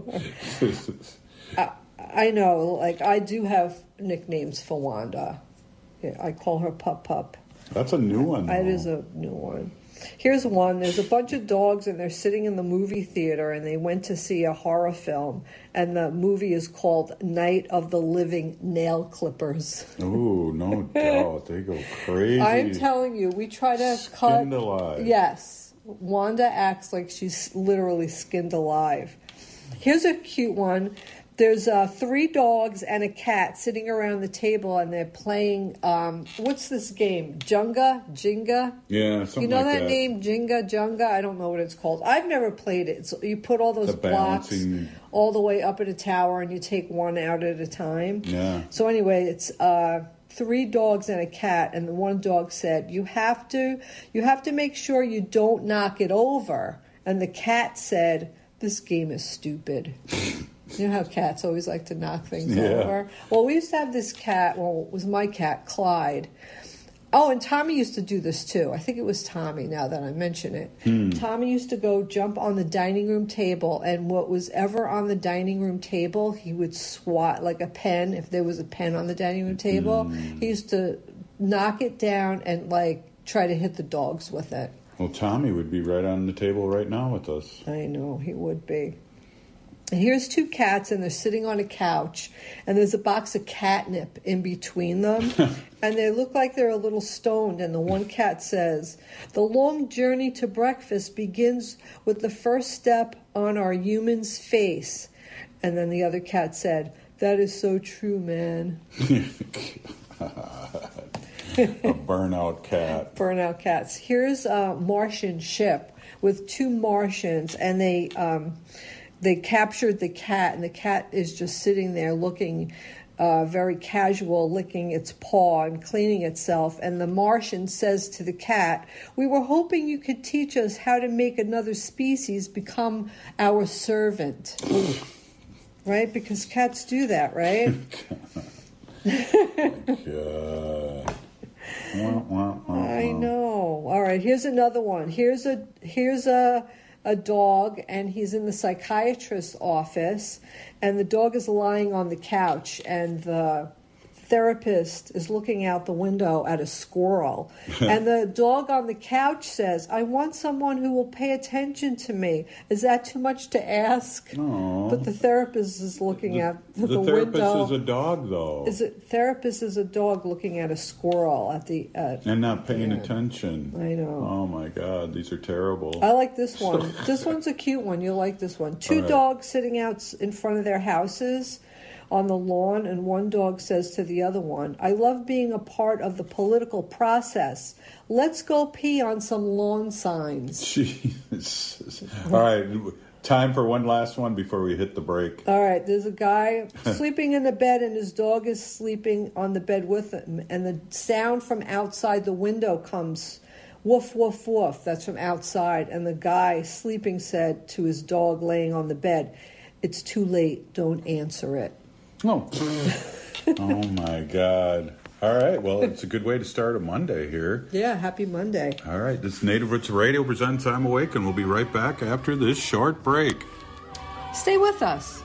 her. I know, like I do have nicknames for Wanda. Yeah, I call her Pup Pup. That's a new one. It is a new one. Here's one. There's a bunch of dogs, and they're sitting in the movie theater, and they went to see a horror film, and the movie is called Night of the Living Nail Clippers. Oh, no doubt. They go crazy. I'm telling you, we try to skinned alive. Yes. Wanda acts like she's literally skinned alive. Here's a cute one. There's 3 dogs and a cat sitting around the table, and they're playing, what's this game? Jenga? Yeah, something You know like that name, Jenga? I don't know what it's called. I've never played it. So you put all those blocks all the way up in a tower, and you take one out at a time. Yeah. So anyway, it's 3 dogs and a cat, and the one dog said, you have to make sure you don't knock it over. And the cat said, this game is stupid. You know how cats always like to knock things over? Well, we used to have this cat. Well, it was my cat, Clyde. Oh, and Tommy used to do this too. I think it was Tommy, now that I mention it. Tommy used to go jump on the dining room table, and what was ever on the dining room table, he would swat like a pen. If there was a pen on the dining room table, he used to knock it down and like try to hit the dogs with it. Well, Tommy would be right on the table right now with us. I know, he would be. And here's 2 cats, and they're sitting on a couch, and there's a box of catnip in between them, and they look like they're a little stoned, and the one cat says, the long journey to breakfast begins with the first step on our human's face. And then the other cat said, That is so true, man. A burnout cat. Burnout cats. Here's a Martian ship with two Martians, and they captured the cat, and the cat is just sitting there looking very casual, licking its paw and cleaning itself. And the Martian says to the cat, "We were hoping you could teach us how to make another species become our servant." Right? Because cats do that, right? God. I know. All right, here's another one. Here's a dog, and he's in the psychiatrist's office, and the dog is lying on the couch, and the therapist is looking out the window at a squirrel. And the dog on the couch says, "I want someone who will pay attention to me." Is that too much to ask? No. But the therapist is looking out the window. The therapist is a dog, though. Therapist is a dog looking at a squirrel at the... and not paying attention. I know. Oh, my God. These are terrible. I like this one. This one's a cute one. You'll like this one. Two dogs sitting out in front of their houses on the lawn, and one dog says to the other one, "I love being a part of the political process. Let's go pee on some lawn signs." Jesus. All right, time for one last one before we hit the break. All right, there's a guy sleeping in the bed, and his dog is sleeping on the bed with him, and the sound from outside the window comes, "Woof, woof, woof." That's from outside, and the guy sleeping said to his dog laying on the bed, "It's too late, don't answer it." Oh. Oh, my God. All right. Well, it's a good way to start a Monday here. Yeah, happy Monday. All right. This Native Roots Radio presents I'm Awake, and we'll be right back after this short break. Stay with us.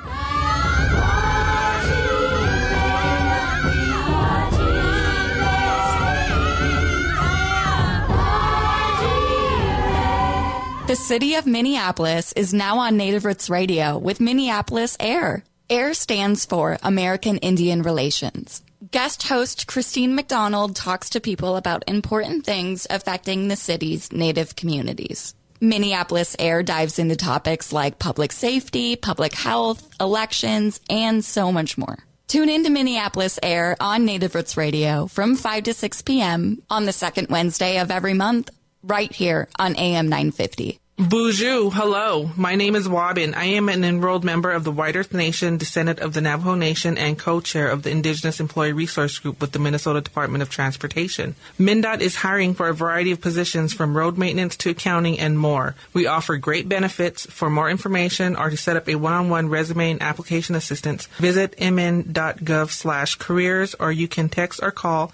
The city of Minneapolis is now on Native Roots Radio with Minneapolis AIR. AIR stands for American Indian Relations. Guest host Christine McDonald talks to people about important things affecting the city's Native communities. Minneapolis AIR dives into topics like public safety, public health, elections, and so much more. Tune in to Minneapolis AIR on Native Roots Radio from 5 to 6 p.m. on the second Wednesday of every month, right here on AM 950. Bonjour, hello. My name is Wabin. I am an enrolled member of the White Earth Nation, descendant of the Navajo Nation, and co-chair of the Indigenous Employee Resource Group with the Minnesota Department of Transportation. MnDOT is hiring for a variety of positions from road maintenance to accounting and more. We offer great benefits. For more information or to set up a one-on-one resume and application assistance, visit mn.gov/careers, or you can text or call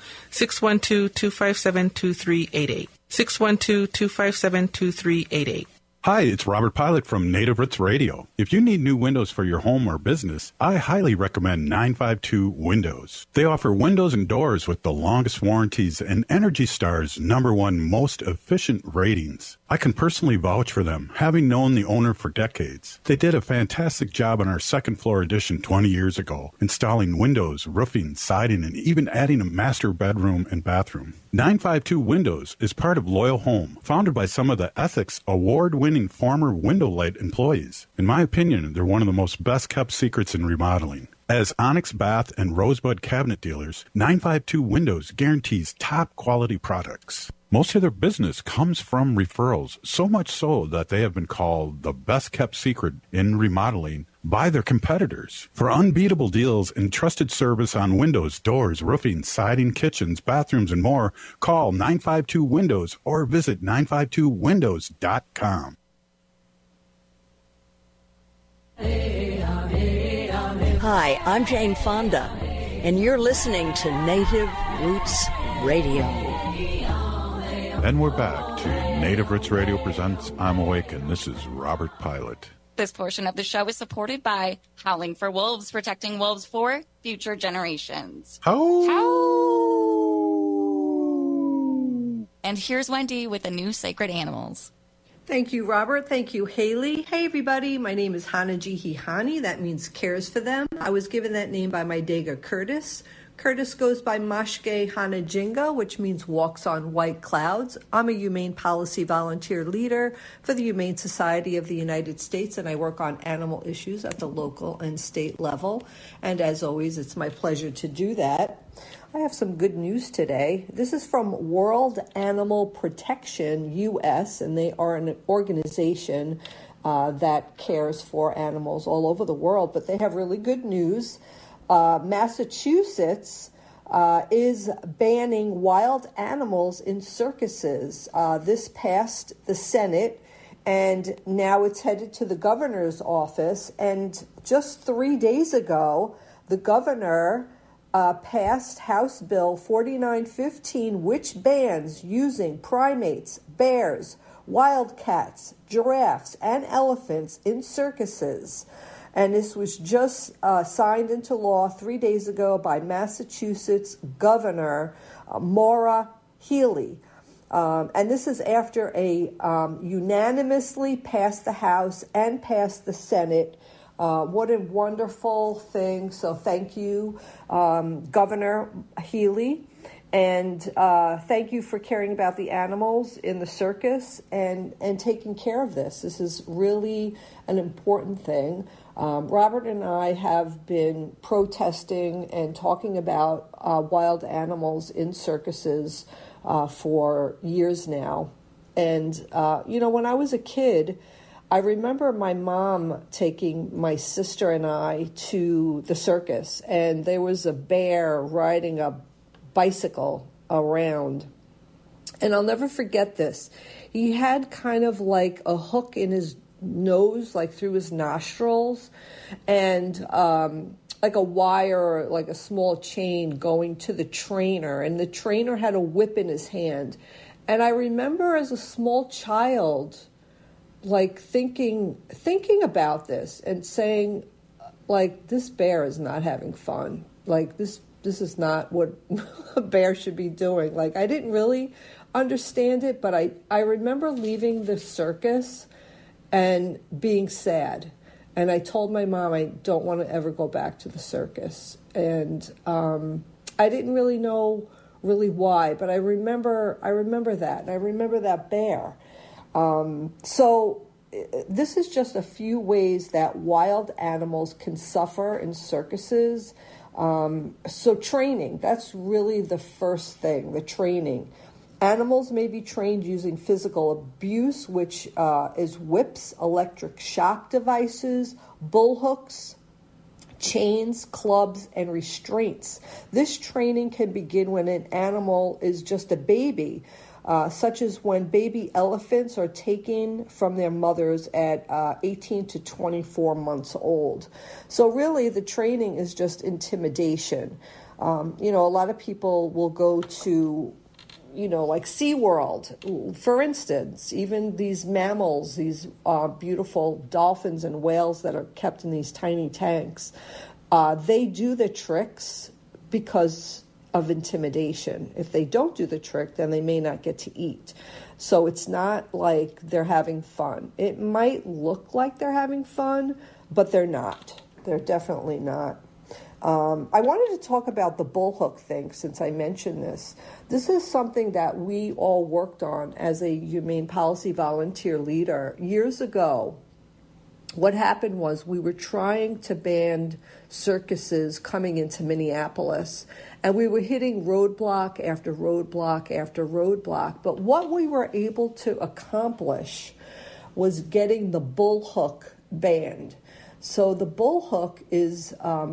612-257-2388. 612-257-2388. Hi, it's Robert Pilot from Native Roots Radio. If you need new windows for your home or business, I highly recommend 952 Windows. They offer windows and doors with the longest warranties and Energy Star's #1 most efficient ratings. I can personally vouch for them, having known the owner for decades. They did a fantastic job on our second floor addition 20 years ago, installing windows, roofing, siding, and even adding a master bedroom and bathroom. 952 Windows is part of Loyal Home, founded by some of the Ethics award-winning former Window Light employees. In my opinion, they're one of the most best-kept secrets in remodeling. As Onyx Bath and Rosebud cabinet dealers, 952 Windows guarantees top-quality products. Most of their business comes from referrals, so much so that they have been called the best-kept secret in remodeling by their competitors. For unbeatable deals and trusted service on windows, doors, roofing, siding, kitchens, bathrooms, and more, call 952 Windows or visit 952windows.com. Hi, I'm Jane Fonda, and you're listening to Native Roots Radio. And we're back to Native Roots Radio presents I'm Awake, and this is Robert Pilot. This portion of the show is supported by Howling for Wolves, protecting wolves for future generations. And here's Wendy with the new sacred animals. Thank you, Robert. Thank you, Haley. Hey, everybody. My name is Hanajihi Hani. That means cares for them. I was given that name by my Dega Curtis. Curtis goes by Mashke Hanajinga, which means walks on white clouds. I'm a humane policy volunteer leader for the Humane Society of the United States, and I work on animal issues at the local and state level. And as always, it's my pleasure to do that. I have some good news today. This is from World Animal Protection US, and they are an organization that cares for animals all over the world, but they have really good news. Massachusetts is banning wild animals in circuses. This passed the Senate, and now it's headed to the governor's office. And just 3 days ago, the governor passed House Bill 4915, which bans using primates, bears, wildcats, giraffes, and elephants in circuses. And this was just signed into law 3 days ago by Massachusetts Governor Maura Healey. And this is after a unanimously passed the House and passed the Senate. What a wonderful thing. So thank you, Governor Healey. And thank you for caring about the animals in the circus and taking care of this. This is really an important thing. Robert and I have been protesting and talking about wild animals in circuses for years now. And, when I was a kid, I remember my mom taking my sister and I to the circus, and there was a bear riding a bicycle around. And I'll never forget this. He had kind of like a hook in his nose, like through his nostrils, and like a wire, like a small chain going to the trainer. And the trainer had a whip in his hand. And I remember as a small child, like thinking about this and saying, like, this bear is not having fun. Like, this is not what a bear should be doing. Like, I didn't really understand it, but I remember leaving the circus and being sad. And I told my mom I don't want to ever go back to the circus. And I didn't really know why, but I remember that. And I remember that bear. So this is just a few ways that wild animals can suffer in circuses. So training, that's really the first thing, the training. Animals may be trained using physical abuse, which is whips, electric shock devices, bull hooks, chains, clubs, and restraints. This training can begin when an animal is just a baby, such as when baby elephants are taken from their mothers at 18 to 24 months old. So really, the training is just intimidation. A lot of people will go to, like SeaWorld, for instance, even these mammals, these beautiful dolphins and whales that are kept in these tiny tanks, they do the tricks because of intimidation. If they don't do the trick, then they may not get to eat. So it's not like they're having fun. It might look like they're having fun, but they're not. They're definitely not. I wanted to talk about the bullhook thing since I mentioned this. This is something that we all worked on as a humane policy volunteer leader years ago. What happened was we were trying to ban circuses coming into Minneapolis, and we were hitting roadblock after roadblock after roadblock. But what we were able to accomplish was getting the bullhook banned. So the bullhook is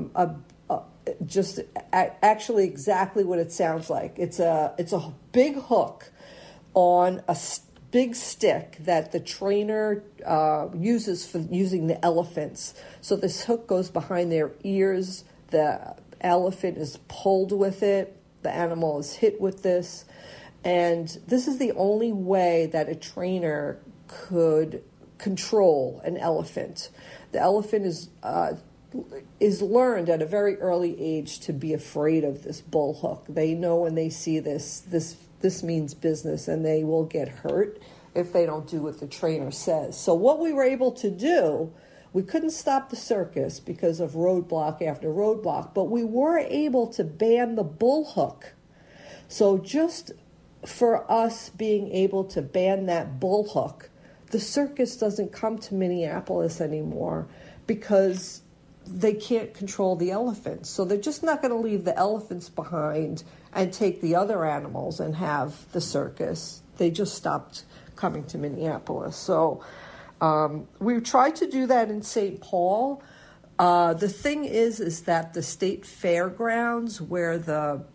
actually exactly what it sounds like. It's a big hook on a big stick that the trainer uses for using the elephants. So this hook goes behind their ears. The elephant is pulled with it. The animal is hit with this. And this is the only way that a trainer could control an elephant. The elephant is learned at a very early age to be afraid of this bull hook. They know when they see this means business, and they will get hurt if they don't do what the trainer says. So what we were able to do We couldn't stop the circus because of roadblock after roadblock, but we were able to ban the bullhook. So just for us being able to ban that bullhook, the circus doesn't come to Minneapolis anymore because they can't control the elephants. So they're just not going to leave the elephants behind and take the other animals and have the circus. They just stopped coming to Minneapolis. So we tried to do that in St. Paul. The thing is that the state fairgrounds where the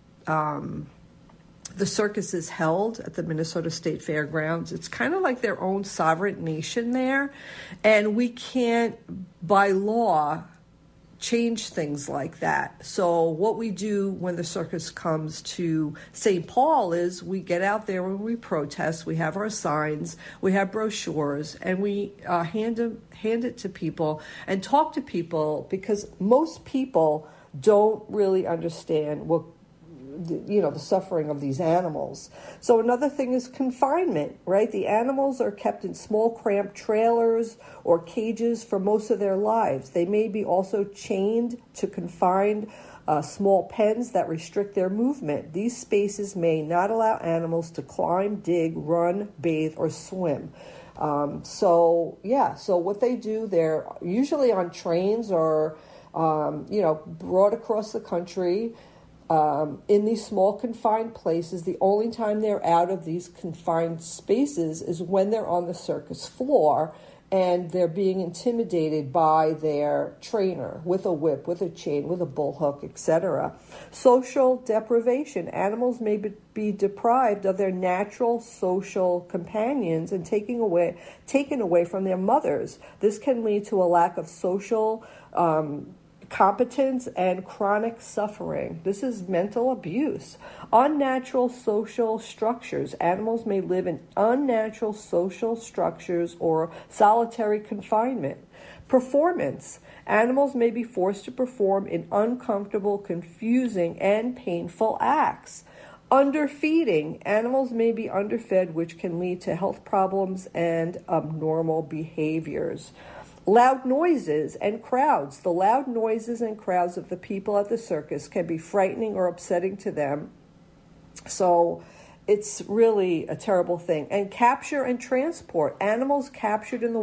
circus is held at the Minnesota State Fairgrounds, it's kind of like their own sovereign nation there. And we can't, by law, change things like that. So what we do when the circus comes to St. Paul is we get out there and we protest. We have our signs, we have brochures, and we hand it to people and talk to people, because most people don't really understand what the suffering of these animals. So another thing is confinement, right? The animals are kept in small, cramped trailers or cages for most of their lives. They may be also chained to confined small pens that restrict their movement. These spaces may not allow animals to climb, dig, run, bathe, or swim. So what they do, they're usually on trains or, brought across the country in these small confined places. The only time they're out of these confined spaces is when they're on the circus floor and they're being intimidated by their trainer with a whip, with a chain, with a bullhook, etc. Social deprivation. Animals may be deprived of their natural social companions and taken away from their mothers. This can lead to a lack of social competence and chronic suffering. This is mental abuse. Unnatural social structures. Animals may live in unnatural social structures or solitary confinement. Performance. Animals may be forced to perform in uncomfortable, confusing, and painful acts. Underfeeding. Animals may be underfed, which can lead to health problems and abnormal behaviors. Loud noises and crowds. The loud noises and crowds of the people at the circus can be frightening or upsetting to them. So it's really a terrible thing. And capture and transport. Animals captured in the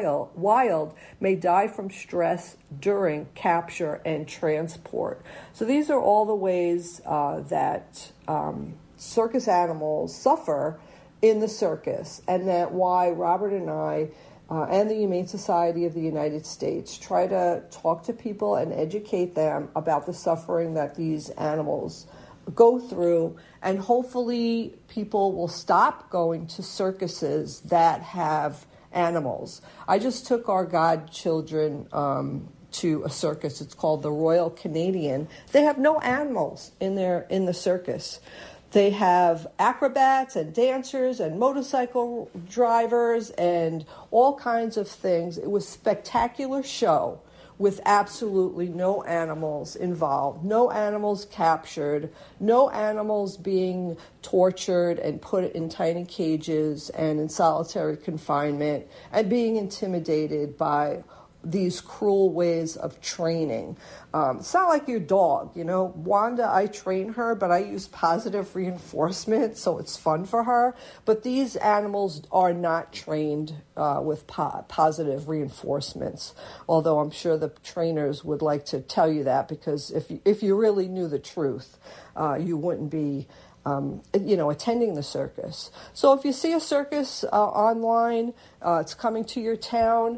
wild may die from stress during capture and transport. So these are all the ways that circus animals suffer in the circus, and that why Robert and I and the Humane Society of the United States try to talk to people and educate them about the suffering that these animals go through, and hopefully people will stop going to circuses that have animals. I just took our godchildren to a circus. It's called the Royal Canadian. They have no animals in the circus. They have acrobats and dancers and motorcycle drivers and all kinds of things. It was a spectacular show with absolutely no animals involved, no animals captured, no animals being tortured and put in tiny cages and in solitary confinement and being intimidated by these cruel ways of training. It's not like your dog, Wanda, I train her, but I use positive reinforcement, so it's fun for her. But these animals are not trained with positive reinforcements, although I'm sure the trainers would like to tell you that, because if you really knew the truth, you wouldn't be attending the circus. So if you see a circus online, it's coming to your town,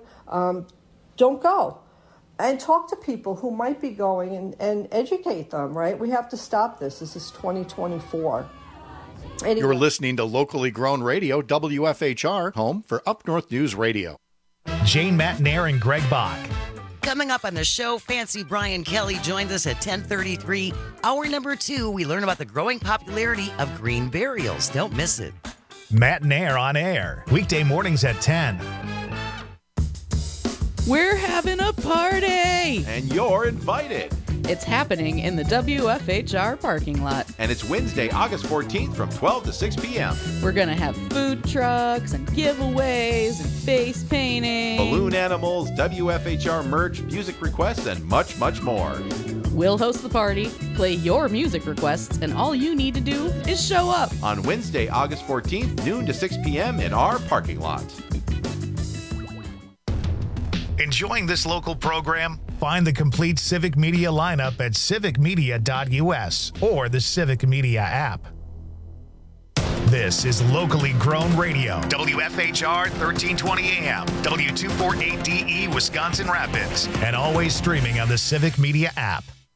don't go. And talk to people who might be going and educate them, right? We have to stop this. This is 2024. Anyway. You're listening to locally grown radio, WFHR, home for Up North News Radio. Jane Matnair and Greg Bach. Coming up on the show, Fancy Brian Kelly joins us at 10:33. Hour number 2, we learn about the growing popularity of green burials. Don't miss it. Matnair on air, weekday mornings at 10. We're having a party! And you're invited. It's happening in the WFHR parking lot. And it's Wednesday, August 14th from 12 to 6 p.m. We're going to have food trucks and giveaways and face painting, balloon animals, WFHR merch, music requests, and much, much more. We'll host the party, play your music requests, and all you need to do is show up. On Wednesday, August 14th, noon to 6 p.m. in our parking lot. Enjoying this local program? Find the complete Civic Media lineup at civicmedia.us or the Civic Media app. This is locally grown radio. WFHR 1320 AM, W248DE Wisconsin Rapids, and always streaming on the Civic Media app.